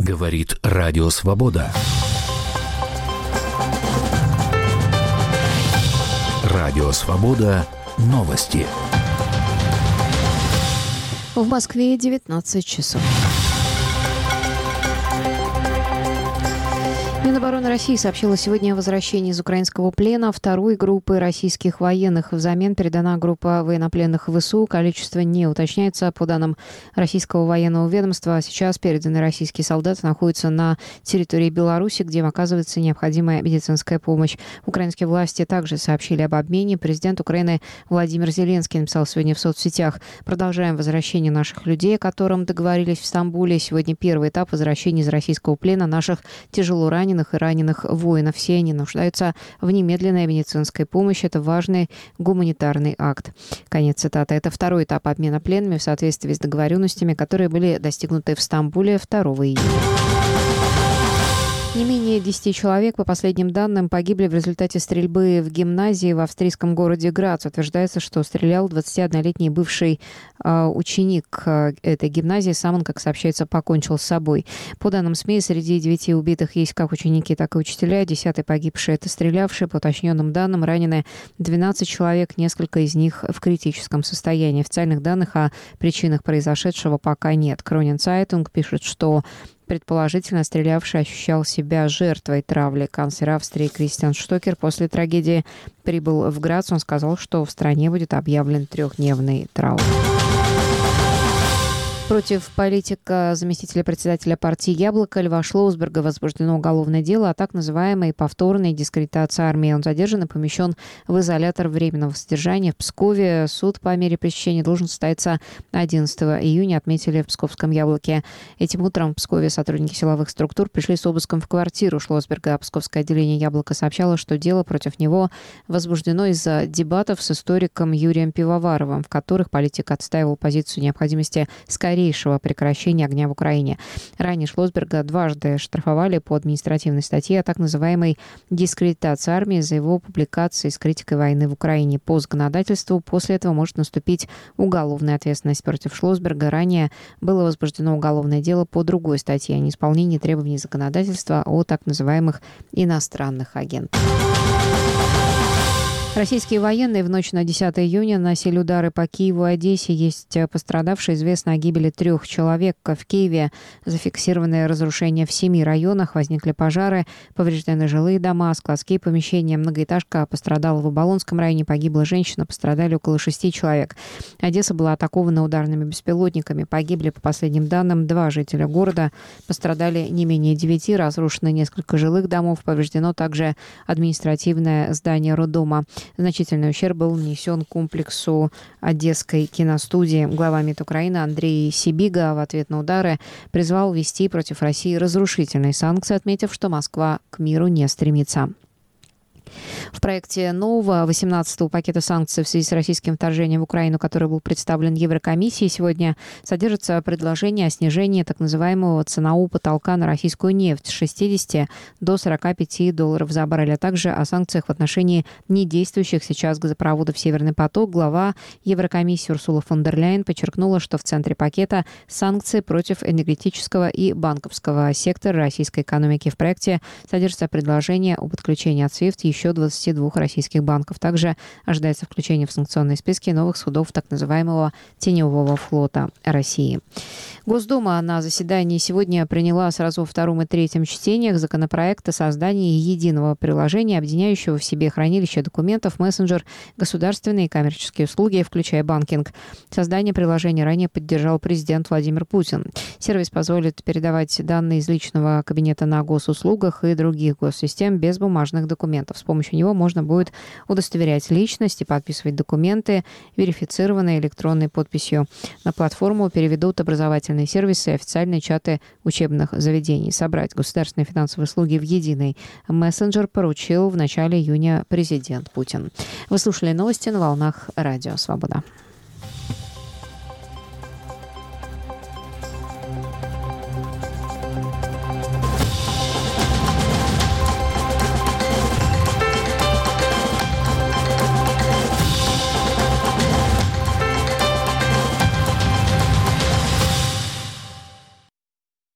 Говорит Радио Свобода. Радио Свобода. Новости. В Москве 19 часов. Минобороны России сообщила сегодня о возвращении из украинского плена второй группы российских военных. Взамен передана группа военнопленных ВСУ. Количество не уточняется. По данным российского военного ведомства, сейчас переданные российские солдаты находятся на территории Беларуси, где им оказывается необходимая медицинская помощь. Украинские власти также сообщили об обмене. Президент Украины Владимир Зеленский написал сегодня в соцсетях: «Продолжаем возвращение наших людей, о котором договорились в Стамбуле. Сегодня первый этап возвращения из российского плена наших тяжело раненых и раненых воинов. Все они нуждаются в немедленной медицинской помощи. Это важный гуманитарный акт». Конец цитаты. Это второй этап обмена пленными в соответствии с договоренностями, которые были достигнуты в Стамбуле 2 июня. Не менее 10 человек, по последним данным, погибли в результате стрельбы в гимназии в австрийском городе Грац. Утверждается, что стрелял 21-летний бывший ученик этой гимназии. Сам он, как сообщается, покончил с собой. По данным СМИ, среди 9 убитых есть как ученики, так и учителя. 10-й погибший — это стрелявший. По уточненным данным, ранены 12 человек, несколько из них в критическом состоянии. Официальных данных о причинах произошедшего пока нет. Кронин Цайтунг пишет, что предположительно стрелявший ощущал себя жертвой травли. Канцлер Австрии Кристиан Штокер после трагедии прибыл в Грац. Он сказал, что в стране будет объявлен 3-дневный траур. Против политика заместителя председателя партии «Яблоко» Льва Шлоссберга возбуждено уголовное дело о так называемой повторной дискредитации армии. Он задержан и помещен в изолятор временного содержания в Пскове. Суд по мере пресечения должен состояться 11 июня, отметили в Псковском «Яблоке». Этим утром в Пскове сотрудники силовых структур пришли с обыском в квартиру Шлоссберга. Псковское отделение «Яблоко» сообщало, что дело против него возбуждено из-за дебатов с историком Юрием Пивоваровым, в которых политик отстаивал позицию необходимости скорейшего прекращения огня в Украине. Ранее Шлоссберга дважды штрафовали по административной статье о так называемой дискредитации армии за его публикации с критикой войны в Украине. По законодательству после этого может наступить уголовная ответственность против Шлоссберга. Ранее было возбуждено уголовное дело по другой статье о неисполнении требований законодательства о так называемых иностранных агентах. Российские военные в ночь на 10 июня наносили удары по Киеву и Одессе. Есть пострадавшие. Известно о гибели 3 человек. В Киеве зафиксированы разрушения в 7 районах. Возникли пожары, повреждены жилые дома, складские помещения. Многоэтажка пострадала в Оболонском районе. Погибла женщина, пострадали около 6 человек. Одесса была атакована ударными беспилотниками. Погибли, по последним данным, 2 жителя города. Пострадали не менее 9. Разрушено несколько жилых домов. Повреждено также административное здание роддома. Значительный ущерб был нанесен комплексу Одесской киностудии. Глава МИД Украины Андрей Сибига в ответ на удары призвал ввести против России разрушительные санкции, отметив, что Москва к миру не стремится. В проекте нового 18-го пакета санкций в связи с российским вторжением в Украину, который был представлен Еврокомиссией, сегодня содержится предложение о снижении так называемого ценового потолка на российскую нефть с 60 до $45 за баррель, а также о санкциях в отношении недействующих сейчас газопроводов «Северный поток». Глава Еврокомиссии Урсула фон дер Ляйен подчеркнула, что в центре пакета санкции против энергетического и банковского сектора российской экономики. В проекте содержится предложение об отключении от SWIFT еще 22 российских банков. Также ожидается включение в санкционные списки новых судов так называемого теневого флота России. Госдума на заседании сегодня приняла сразу во втором и третьем чтениях законопроект о создании единого приложения, объединяющего в себе хранилище документов, мессенджер, государственные и коммерческие услуги, включая банкинг. Создание приложения ранее поддержал президент Владимир Путин. Сервис позволит передавать данные из личного кабинета на госуслугах и других госсистем без бумажных документов. С помощью него можно будет удостоверять личность и подписывать документы, верифицированные электронной подписью. На платформу переведут образовательные сервисы и официальные чаты учебных заведений. Собрать государственные финансовые услуги в единый мессенджер поручил в начале июня президент Путин. Вы слушали новости на волнах Радио Свобода.